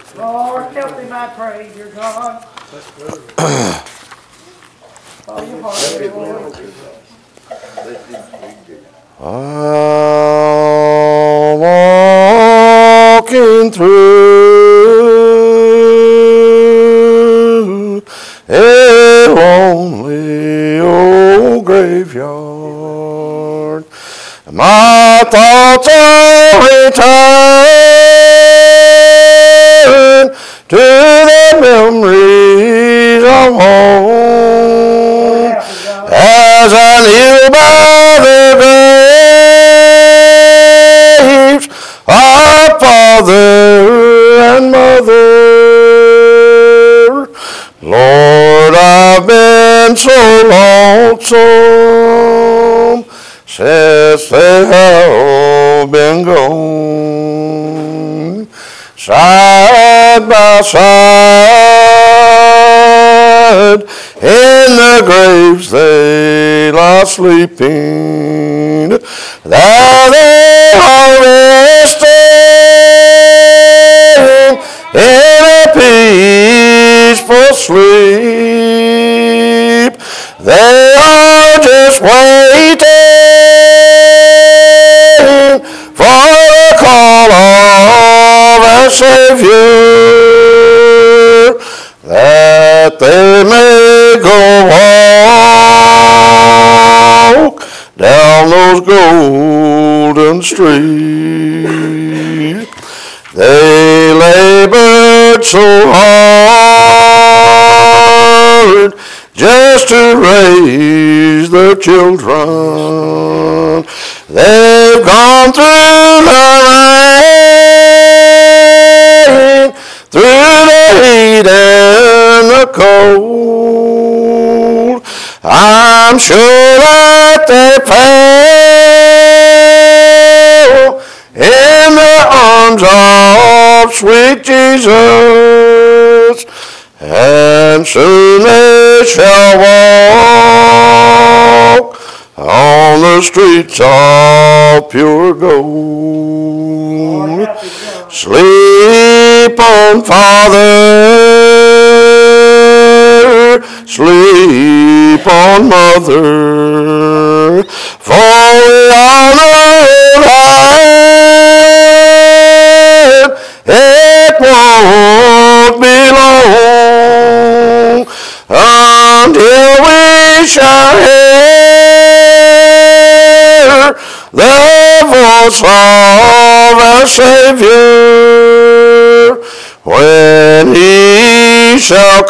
Lord, help him, I pray, dear God. Oh, your heart, Lord. I'm walking through a lonely old graveyard. My thoughts are returned to the memories of home as I kneel by the graves of father and mother. Lord, I've been so lonesome since they have been gone. Side by side in the graves they lie sleeping. There they are resting in a peaceful sleep. They are just waiting for the call of our Savior, that they may go walk down those golden streets. They labored so hard just to raise their children. They've gone through the rain, through the heat and the cold. I'm sure that they fell in the arms of sweet Jesus, and soon they shall walk on the streets of pure gold. Sleep on, Father, sleep on, Mother, for we all know that it won't be long until we shall hear the voice of our Savior, when he shall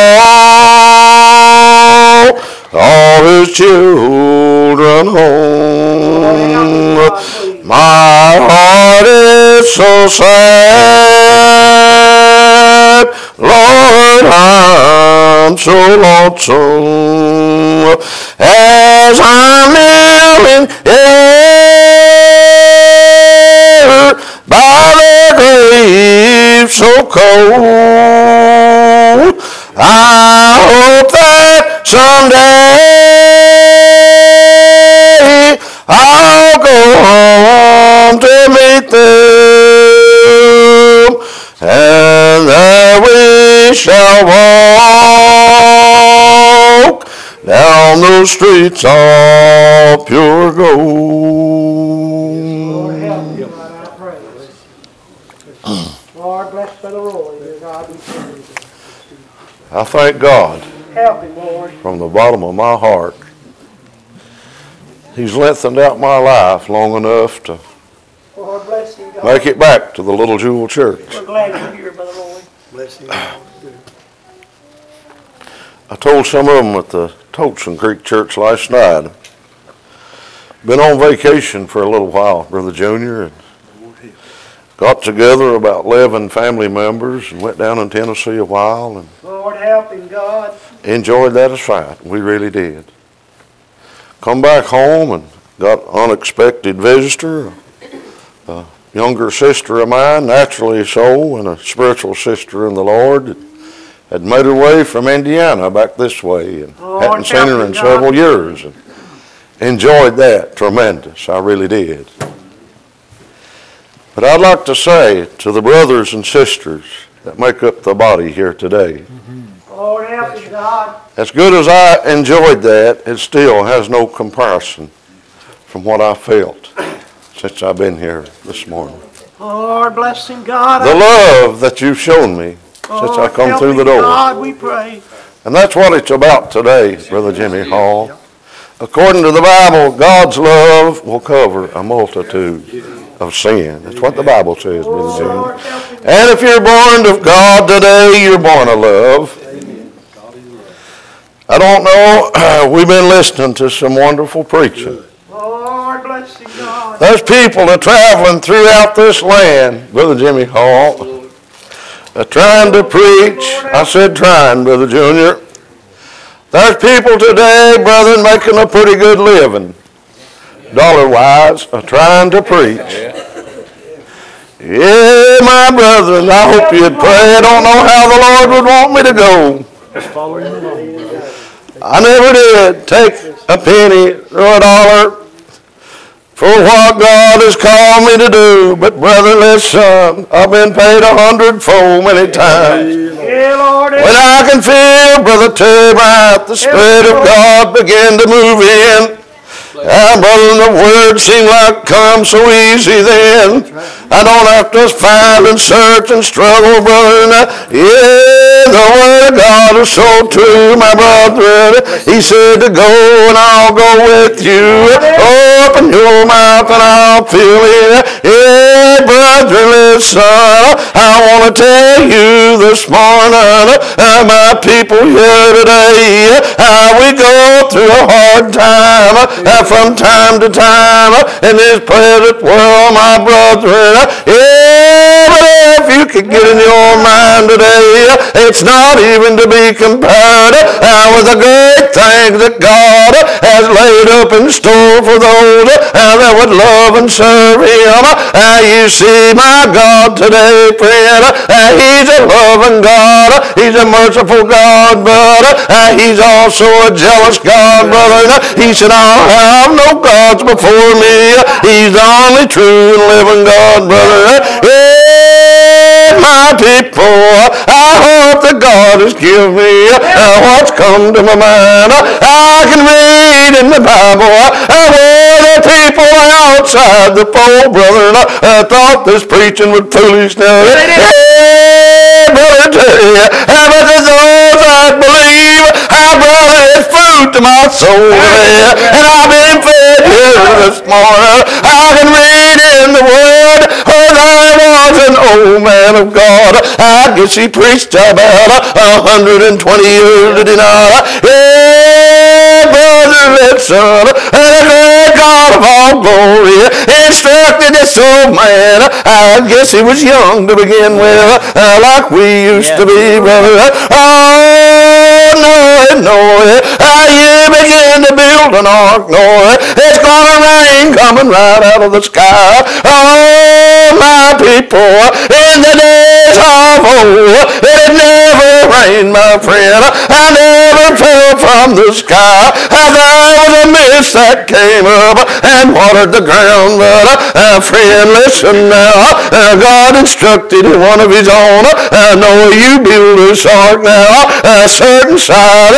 call all his children home. My heart is so sad, Lord, I'm so lonesome, as I'm kneeling here by the grave so cold. I hope that someday I'll go home to meet them, and there we shall walk down those streets of pure gold. Lord, help him, I pray. Lord, bless Brother Roy, dear God, we pray. I thank God Help him, Lord. from the bottom of my heart. He's lengthened out my life long enough to Lord, bless him, God. make it back to the Little Jewel Church. We're glad you're here, Brother Roy. Bless him. I told some of them at the Tolson Creek Church last night. Been on vacation for a little while, Brother Junior, and got together about 11 family members and went down in Tennessee a while and Lord, help him, God. enjoyed that as fine. We really did. Come back home and got unexpected visitor, a younger sister of mine, naturally so, and a spiritual sister in the Lord, had made her way from Indiana back this way and hadn't seen her in several years. And enjoyed that tremendous. I really did. But I'd like to say to the brothers and sisters that make up the body here today, Lord help him, God. as good as I enjoyed that, it still has no comparison from what I felt since I've been here this morning. Lord bless him, God. The love that you've shown me since I come through the door. God, we pray. And that's what it's about today, Brother Jimmy Hall. According to the Bible, God's love will cover a multitude of sin. That's what the Bible says, Brother Jimmy. And if you're born of God today, you're born of love. I don't know, we've been listening to some wonderful preaching. Lord bless him, God. There's people that are traveling throughout this land, Brother Jimmy Hall, trying to preach. I said trying, Brother Junior. There's people today, brethren, making a pretty good living, dollar-wise, trying to preach. Yeah, my brethren, I hope you'd pray. I don't know how the Lord would want me to go. I never did take a penny or a dollar for what God has called me to do. But brethren, listen, I've been paid 100-fold many times. Yeah, Lord. When I can feel, Brother Terry Bryant, the Spirit of God begin to move in. And brother, the word seemed like come so easy then. I don't have to find and search and struggle, brother. Yeah, the word of God is so true, my brother. He said to go and I'll go with you. Open your mouth and I'll fill it. Yeah, brother, listen. I want to tell you this morning, my people here today, how we go through a hard time from time to time in this present world, my brethren. Yeah, but if you could get in your mind today, it's not even to be compared with the great things that God has laid up in store for those that would love and serve Him. You see, my God today, friend, He's a loving God. He's a merciful God, but He's also a jealous God, brother. He said, I'll have no gods before me. He's the only true and living God, brother. Yeah, my people, I hope that God has given me what's come to my mind. I can read in the Bible where the people outside the fold, brother, thought this preaching was foolishness. Yeah, brother, but to those that believe, brother, it's food to my soul. And I've been fed here this morning. I can read in the Word where there was an old man of God. I guess he preached about 120 years, did he not? Yeah, brother, listen. The great God of all glory instructed this old man. I guess he was young to begin with, like we used to be, brother. Oh, no, you begin to build an ark, no, it's gonna rain coming right out of the sky. Oh, my people, in the days of old, it never rained, my friend. I never fell from the sky. There was a mist that came up and watered the ground. But, friend, listen now. God instructed one of His own. No, you build this ark now, a certain side.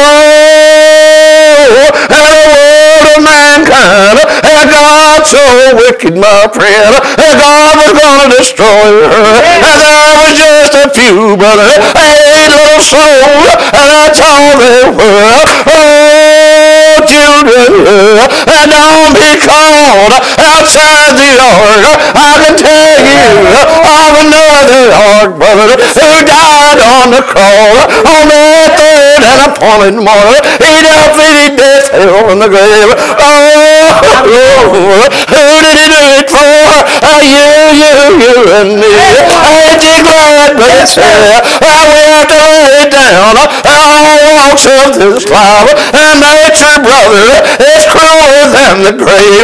Oh, and the world of mankind, God so wicked, my friend, God was going to destroy her. There was just a few, brother, 8 little souls, that's all they were. Oh, children, don't be called outside the ark. I can tell you of another ark, brother, who died on the cross on that third and appointed morning. He defeated death, hell, and the grave. Oh, who did He do it for? You and me. Ain't you glad, brother? We have to lay down all walks of this life, and nature, brother, is crueler than the grave.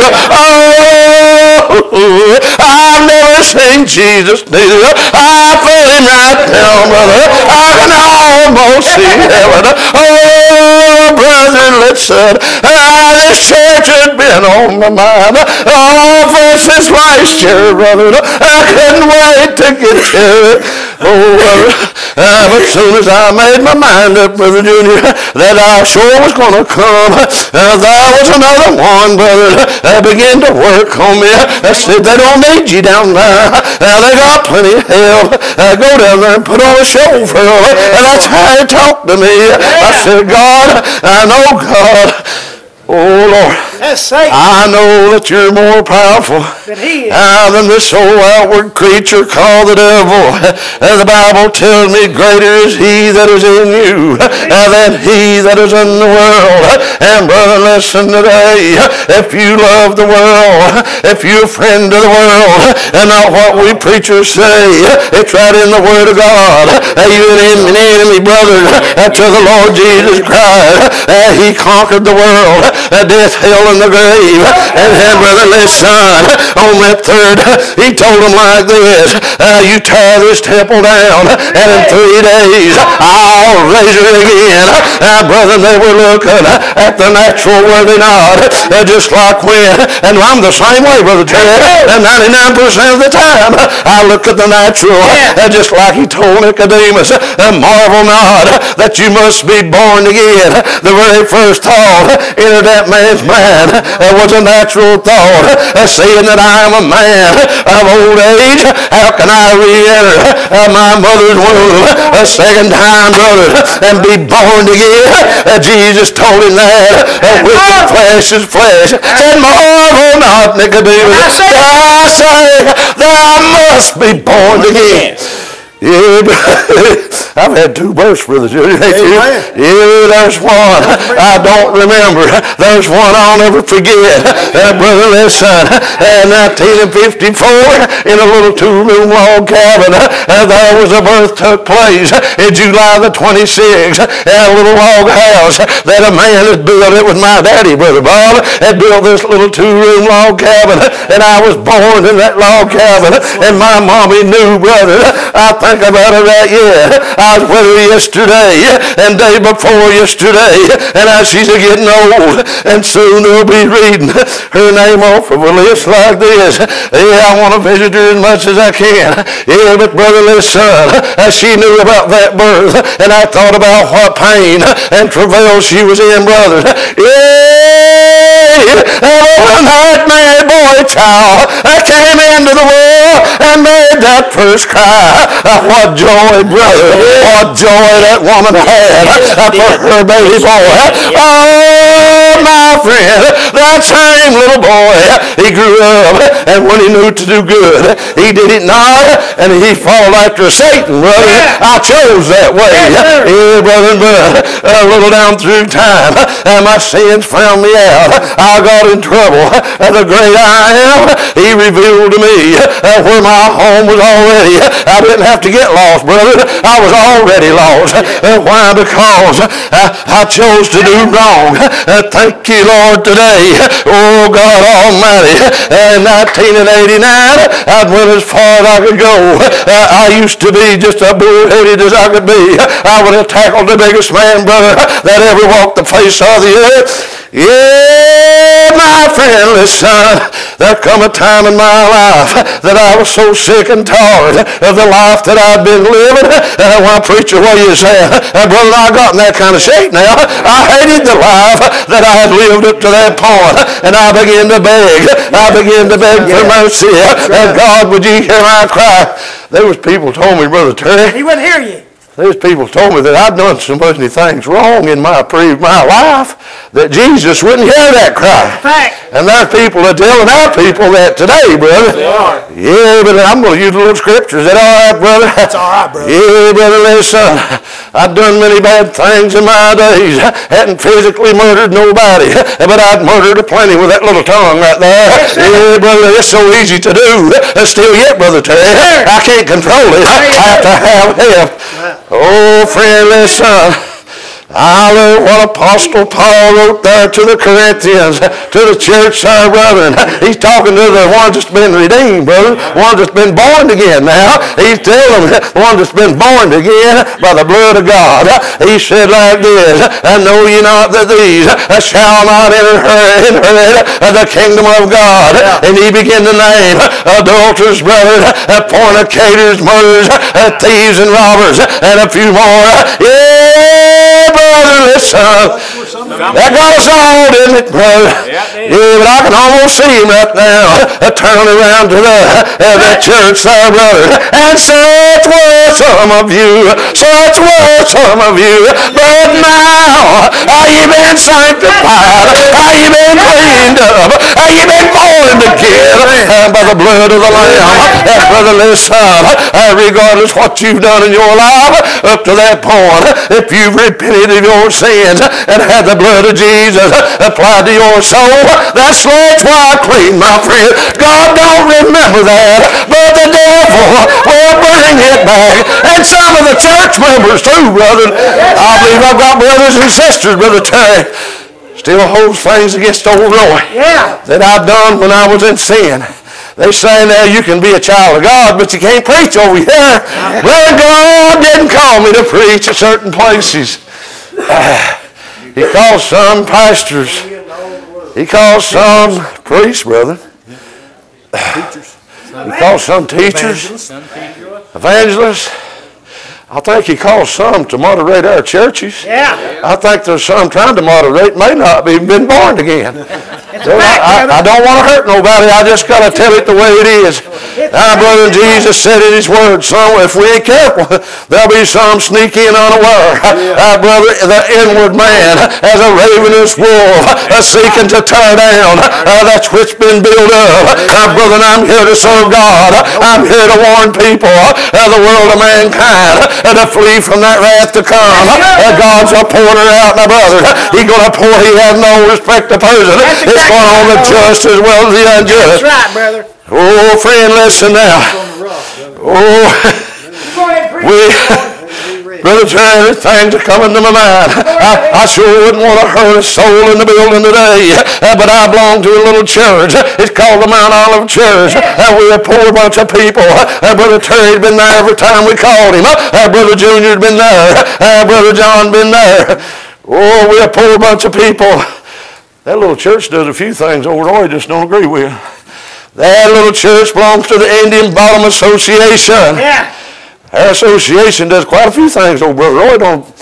Oh, I've never seen Jesus neither. I feel Him right now, brother. I can almost see heaven. Oh, Oh, brother, listen. This church has been on my mind. Oh, for since last year, brother. I couldn't wait to get to it. Oh, but as soon as I made my mind up, Brother Junior, that I sure was going to come, there was another one, brother, that began to work on me. I said, they don't need you down there. They got plenty of help. Go down there and put on a show for them. And that's how he talked to me. I said, God, I know, God. Oh, Lord. That's Satan. I know that you're more powerful Than he is. than this old outward creature called the devil. And the Bible tells me greater is he that is in you than he that is in the world. And brother, listen today. If you love the world, if you're a friend of the world, and not what we preachers say, it's right in the Word of God. You're an enemy, brother, to the Lord Jesus Christ. He conquered the world, death, hell, and the grave. And then, brother, listen, on that third, he told them like this, you tear this temple down, and in 3 days, I'll raise it again. Brother, they were looking at the natural, were they not? Just like when, and I'm the same way, Brother Ted, and 99% of the time, I look at the natural, just like he told Nicodemus, marvel not that you must be born again. The very first thought entered that man's mind was a natural thought, saying that I am a man of old age. How can I re-enter my mother's womb a second time, brother, and be born again? Jesus told him that with the flesh is flesh. Said, marvel not, Nicodemus, that I say thou must be born again. Yeah, I've had 2 births, Brother Junior. Yeah, there's one I don't remember. There's one I'll never forget. Brother, listen, 1954, in a little 2-room log cabin, there was a birth took place in July the 26th, in a little log house that a man had built. It was my daddy, Brother Bob, had built this little 2-room log cabin, and I was born in that log cabin, and my mommy knew, brother, I think about it right yet. I was with her yesterday and day before yesterday, and as she's getting old, and soon we'll be reading her name off of a list like this. Yeah, I want to visit her as much as I can. Yeah, but brother, listen, she knew about that birth, and I thought about what pain and travail she was in, brother. Yeah, and that man, boy, child, came into the world and made that first cry. What joy, brother, what joy that woman had for her baby boy. Oh, my friend, that same little boy, he grew up, and when he knew to do good, he did it not, and he followed after Satan, brother. I chose that way. Yeah, brother, but a little down through time, and my sins found me out. I got in trouble. The great I am, he revealed to me where my home was already. I didn't have to get lost, brother. I was already lost. Why? Because I chose to do wrong. Thank you, Lord, today. Oh, God Almighty. In 1989, I went as far as I could go. I used to be just as bullheaded as I could be. I would have tackled the biggest man, brother, that ever walked the face of the earth. Yeah, my friend, listen, there come a time in my life that I was so sick and tired of the life that I'd been living. Well, preacher, what are you saying? Brother, I got in that kind of shape now. I hated the life that I had lived up to that point, and I began to beg. I began to beg for mercy. And God, would you hear my cry? There was people told me, Brother Terry. He wouldn't hear you. There's people told me that I'd done so many things wrong in my life that Jesus wouldn't hear that cry. Fact. And there's people that telling our people that today, brother. They are. Yeah, but I'm going to use a little scripture. Is that all right, brother? That's all right, brother. Yeah, brother, listen. I've done many bad things in my days. Hadn't physically murdered nobody, but I'd murdered plenty with that little tongue right there. Yeah, brother, it's so easy to do. Still yet, Brother Terry, I can't control it. I have to have help. Oh, friend, listen. I love what Apostle Paul wrote there to the Corinthians, to the church there, brethren. He's talking to the ones that's been redeemed, brethren, ones that's been born again now. He's telling them, the ones that's been born again by the blood of God. He said like this, I know ye not that these shall not inherit the kingdom of God. And he began to name adulterers, brethren, fornicators, murderers, thieves and robbers, and a few more. Yeah, brother, listen. That got us all, didn't it, brother? Yeah, but I can almost see him right now turning around to that church there, brother. And such were some of you. Such were some of you. But now, are you been sanctified? Are you been cleaned up? Are you been born again by the blood of the Lamb? And brother, listen, regardless what you've done in your life up to that point, if you've repented of your sins and had the blood of Jesus applied to your soul, that slate's wiped clean, my friend. God don't remember that, but the devil will bring it back. And some of the church members too, brother. I believe I've got brothers and sisters, Brother Terry, still holds things against old Roy that I've done when I was in sin. They say now you can be a child of God, but you can't preach over here. Well, God didn't call me to preach at certain places. He calls some pastors. He calls some priests, brother. He calls some teachers, evangelists. I think he calls some to moderate our churches. I think there's some trying to moderate, may not have even been born again. I don't want to hurt nobody. I just got to tell it the way it is. Our brother Jesus said in his word, some, if we ain't careful, there'll be some sneak in unaware. Our brother, the inward man, as a ravenous wolf, seeking to tear down that's what's been built up. Brother, I'm here to serve God. I'm here to warn people, the world of mankind, to flee from that wrath to come. God's a pouring out, my brother. He's going to pour. He has no respect to person. It's going on the just as well as the unjust. That's right, brother. Oh, friend, listen now. Oh, Brother Terry, things are coming to my mind. I sure wouldn't want to hurt a soul in the building today, but I belong to a little church. It's called the Mount Olive Church. We're a poor bunch of people. Brother Terry's been there every time we called him. Brother Junior's been there. Brother John been there. Oh, we're a poor bunch of people. That little church does a few things old Roy just don't agree with. That little church belongs to the Indian Bottom Association. Our association does quite a few things, old Brother Roy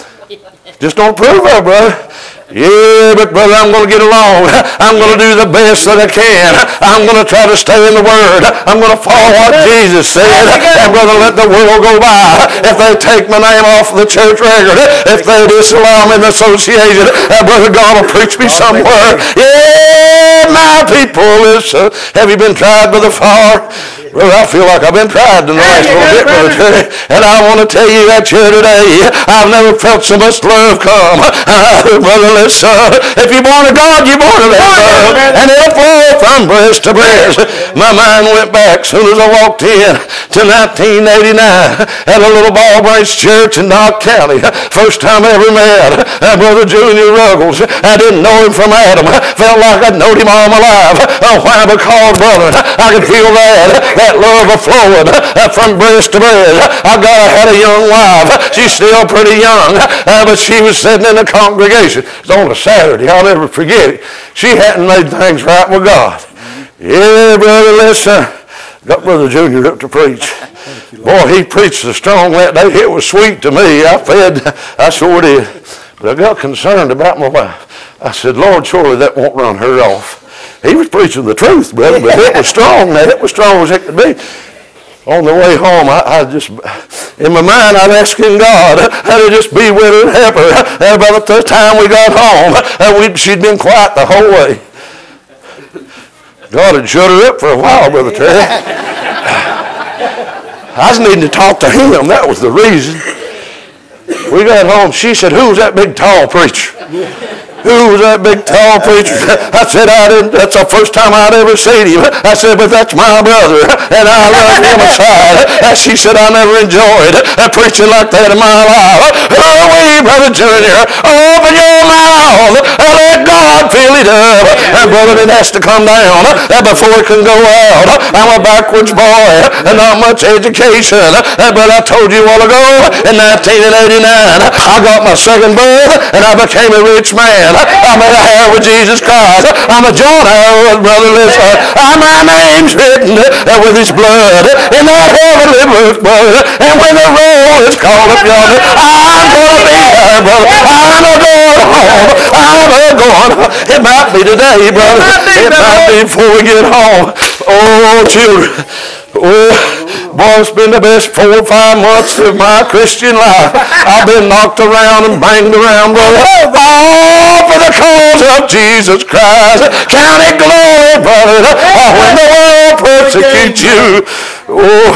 just don't approve of, brother. Yeah, but brother, I'm going to get along. I'm going to do the best that I can. I'm going to try to stay in the Word. I'm going to follow what Jesus said. And brother, let the world go by. If they take my name off the church record, if they disallow me in the association, brother, God will preach me somewhere. Yeah, my people, listen. Have you been tried by the fire? Brother, I feel like I've been tried in the last little bit, Brother Terry. And I want to tell you that here today, I've never felt so much love come. Brother, listen, if you're born of God, you're born of that love. And it'll flow from breast to breast. My mind went back as soon as I walked in to 1989 at a little Ball Branch church in Knox County. First time I ever met Brother Junior Ruggles. I didn't know him from Adam. Felt like I'd known him all my life. Why? Because, brother, I could feel that love of flowing from breast to breast. I had a young wife. She's still pretty young, but she was sitting in the congregation. It was on a Saturday. I'll never forget it. She hadn't made things right with God. Yeah, brother, listen. Got Brother Junior up to preach. Boy, he preached so strong that day. It was sweet to me. I sure did. But I got concerned about my wife. I said, Lord, surely that won't run her off. He was preaching the truth, brother, but it was strong. It was strong as it could be. On the way home, I just, in my mind, I'm asking God how to just be with her and help her. By the time we got home, she'd been quiet the whole way. God had shut her up for a while, Brother Terry. I was needing to talk to him. That was the reason. We got home. She said, who's that big tall preacher? Who was that big tall preacher? I said, that's the first time I'd ever seen him. I said, but that's my brother, and I love him aside. And she said, I never enjoyed preaching like that in my life. Oh, Brother Junior, open your mouth and let God fill it up. And brother, it has to come down before it can go out. I'm a backwards boy and not much education. But I told you a while ago, in 1989, I got my second birth and I became a rich man. I'm a heir with Jesus Christ. I'm a joint heir with Brother Listen. My name's written with his blood in that heavenly book, brother. And when the roll is called up yonder, I'm going to be there, brother. I'm a going home. I'm a going home. It might be today, brother. It might be before we get home. Oh, children. Oh, boy, it's been the best 4 or 5 months of my Christian life. I've been knocked around and banged around, brother. All for the cause of Jesus Christ. Count it glory, brother, when the world persecutes you. Oh,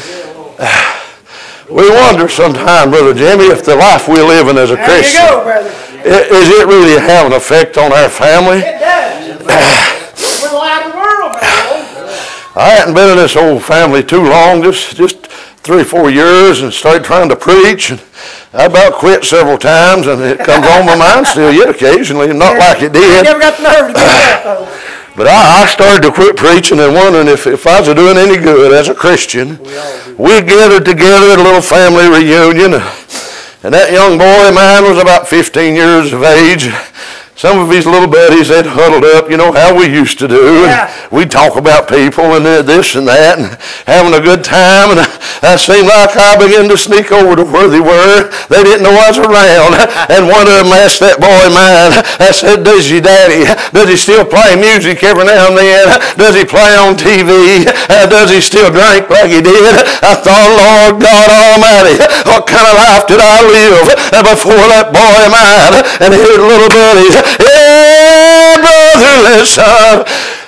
we wonder sometimes, Brother Jimmy, if the life we're living as a Christian, There you go, brother. Is it really having an effect on our family? It does. We're the light of the world, brother. I hadn't been in this old family too long, just 3 or 4 years, and started trying to preach. And I about quit several times, and it comes on my mind still yet occasionally, not like it I did. never got the nerve to do that, though. But I started to quit preaching and wondering if I was doing any good as a Christian. We gathered together at a little family reunion, and that young boy of mine was about 15 years of age. Some of his little buddies, they'd huddled up, you know how we used to do. Yeah. And we'd talk about people and this and that and having a good time. And it seemed like I began to sneak over to where they were. They didn't know I was around. And one of them asked that boy of mine, I said, does your daddy, does he still play music every now and then? Does he play on TV? Does he still drink like he did? I thought, Lord God Almighty, what kind of life did I live before that boy of mine and his little buddies? Yeah, brother, listen.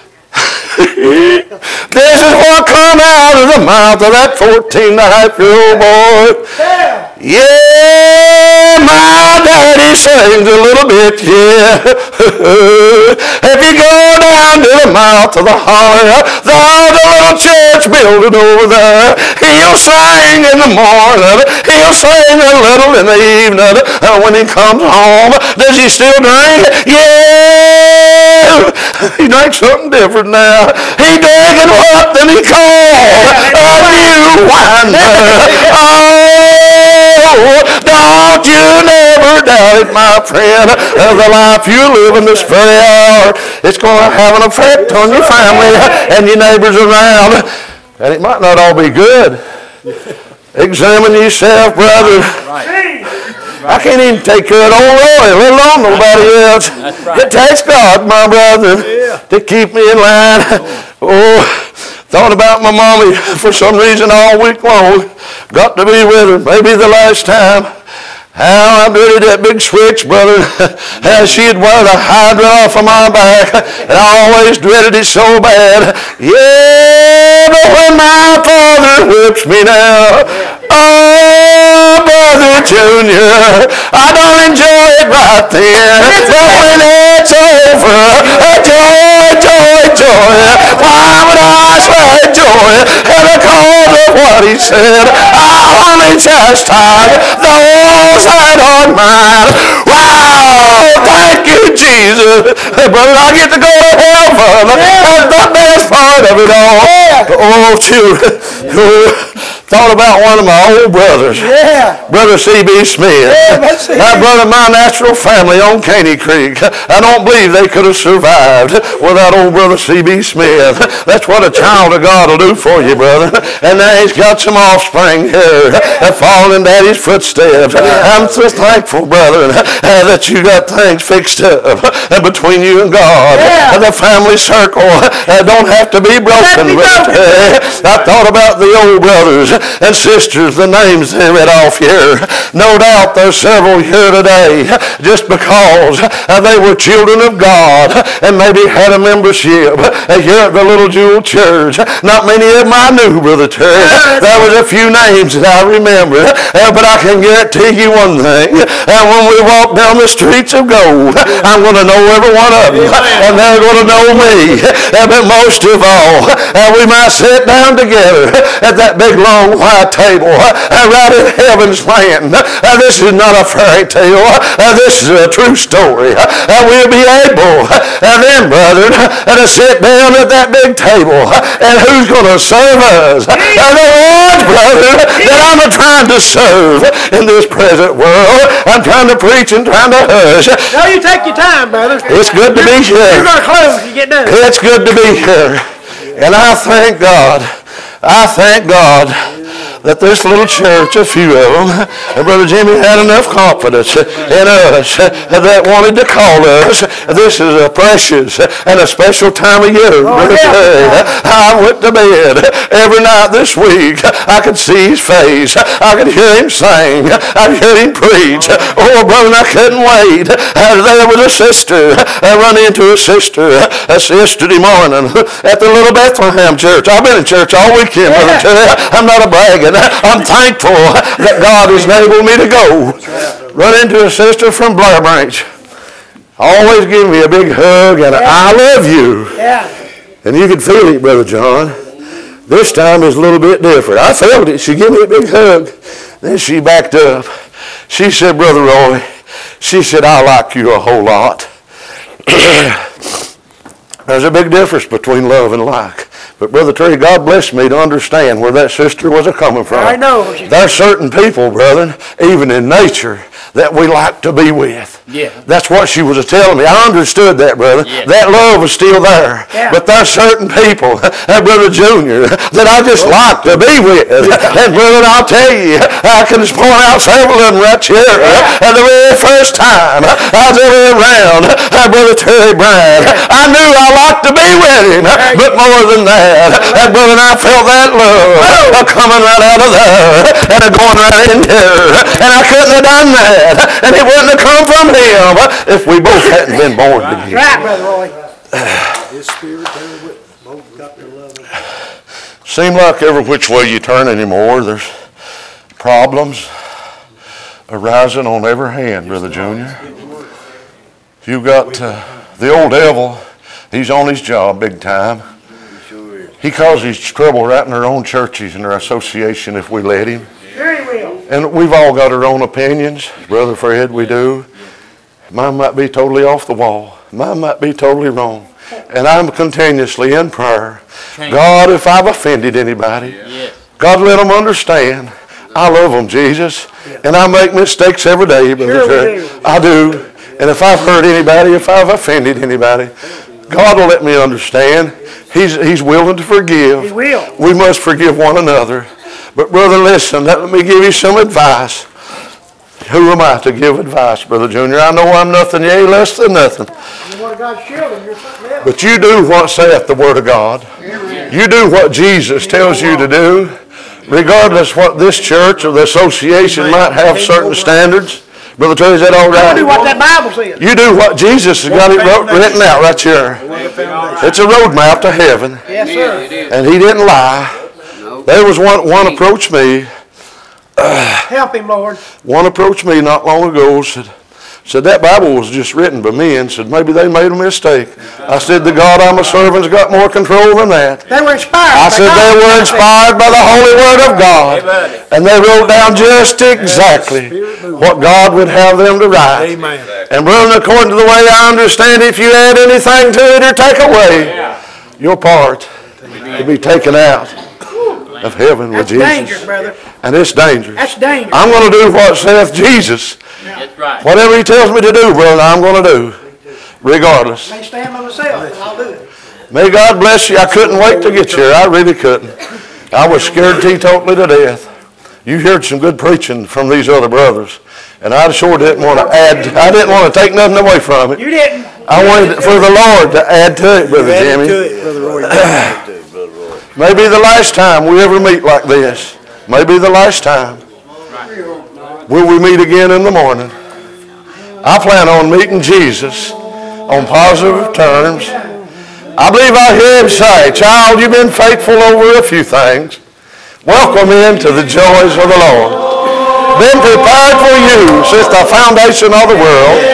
This is what come out of the mouth of that 14.5-year-old boy. Yeah, my daddy sings a little bit, yeah. If you go down to the mouth of the holler, there's a little church building over there. He'll sing in the morning, he'll sing a little in the evening. When he comes home, does he still drink? Yeah. He drinks something different now. He drinking what then he called a new wine. Oh, don't you never doubt it, my friend. The life you live in this very hour, it's going to have an effect on your family and your neighbors around. And it might not all be good. Examine yourself, brother. I can't even take care of old Roy, let alone nobody else. It takes God, my brother, to keep me in line. Oh, thought about my mommy for some reason all week long. Got to be with her, maybe the last time. How I dreaded that big switch, brother. How she'd wear the hydra off of my back. And I always dreaded it so bad. Yeah, but when my father whips me now, oh, Brother Junior, I don't enjoy it right then. But when it's over, joy, joy, joy. Why would I say joy? And because of what he said, I only chastise those that are mine. Wow, thank you, Jesus. Brother, I get to go to heaven. That's the best part of it all. Oh, children. Thought about one of my old brothers, Brother C.B. Smith. That brother, my natural family on Caney Creek. I don't believe they could have survived without old Brother C.B. Smith. That's what a child of God will do for you, brother. And now he's got some offspring here that fall in Daddy's footsteps. I'm so thankful, brother, that you got things fixed up between you and God. And the family circle don't have to be broken. I thought about the old brothers and sisters, the names they read off here. No doubt there's several here today just because they were children of God and maybe had a membership here at the Little Jewel Church. Not many of them I knew, Brother Terry. There was a few names that I remember, but I can guarantee you one thing. When we walk down the streets of gold, I'm going to know every one of them, and they're going to know me. But most of all, we might sit down together at that big long white table right in heaven's land. This is not a fairy tale. This is a true story. We'll be able then, brethren, to sit down at that big table. And who's going to serve us? The Lord, brethren, that I'm trying to serve in this present world. I'm trying to preach and trying to hush. No, you take your time, brother. It's good to be here. You're going to close when you get done. It's good to be here. And I thank God that this little church, a few of them, and Brother Jimmy had enough confidence in us that wanted to call us. This is a precious and a special time of year. I went to bed every night this week. I could see his face. I could hear him sing. I could hear him preach. Oh, brother, I couldn't wait. There was a sister. I run into a sister yesterday morning at the Little Bethlehem Church. I've been in church all weekend, Brother Terry. I'm not a bragging. I'm thankful that God has enabled me to go. Run into a sister from Blair Branch. Always give me a big hug and I love you. And you could feel it, Brother John. This time is a little bit different. I felt it. She gave me a big hug. Then she backed up. She said, Brother Roy, she said, I like you a whole lot. There's a big difference between love and like. But Brother Terry, God bless me to understand where that sister was coming from. I know. There's certain people, brethren, even in nature, that we like to be with. Yeah. That's what she was telling me. I understood that, brother. Yeah. That love was still there. Yeah. But there's certain people, Brother Junior, that I just like to be with. And brother, I'll tell you, I can just point out several of them right here. And the very first time I was ever around Brother Terry Bryan, I knew I liked to be with him. But more than that, brother, I felt that love coming right out of there and going right in here. And I couldn't have done that. And it wouldn't have come from him if we both hadn't been born again. Right, Brother Roy. His spirit there with both got their love. Seem like every which way you turn anymore, there's problems arising on every hand, Brother Junior. You've got the old devil, he's on his job big time. He causes trouble right in their own churches and their association if we let him. Sure he will. And we've all got our own opinions, Brother Fred, we do. Mine might be totally off the wall. Mine might be totally wrong. And I'm continuously in prayer. God, if I've offended anybody, God, let them understand. I love them, Jesus. And I make mistakes every day, Brother Fred. I do. And if I've hurt anybody, if I've offended anybody, God will let me understand. He's willing to forgive. He will. We must forgive one another. But brother, listen, let me give you some advice. Who am I to give advice, Brother Junior? I know I'm nothing, yea, less than nothing. You're one of God's children. You're something else. But you do what saith the Word of God. You do what Jesus tells you to do. Regardless what this church or the association might have certain standards. Brother Terry, is that all right? You do what that Bible says. You do what Jesus has got it written out right here. It's a roadmap to heaven. Yes, sir. And he didn't lie. There was one approached me. Help him, Lord. One approached me not long ago, said that Bible was just written by men. Said maybe they made a mistake. I said the God I'm a servant's got more control than that. They were inspired. I said they were inspired by the Holy Word of God. And they wrote down just exactly what God would have them to write. Amen. And brother, according to the way I understand it, if you add anything to it or take away, your part will be taken out of heaven with Jesus. That's dangerous, brother. And it's dangerous. That's dangerous. I'm going to do what saith Jesus. That's right. Whatever he tells me to do, brother, I'm going to do. Regardless. I may stand by myself, and I'll do it. May God bless you. I couldn't wait to get here. I really couldn't. I was scared teetotally to death. You heard some good preaching from these other brothers. And I sure didn't want to add. I didn't want to take nothing away from it. You didn't. I wanted for the Lord to add to it, Brother Jimmy. To it, Brother Roy. Maybe the last time we ever meet like this. May be the last time. Will we meet again in the morning? I plan on meeting Jesus on positive terms. I believe I hear him say, child, you've been faithful over a few things. Welcome into the joys of the Lord. Been prepared for you since the foundation of the world.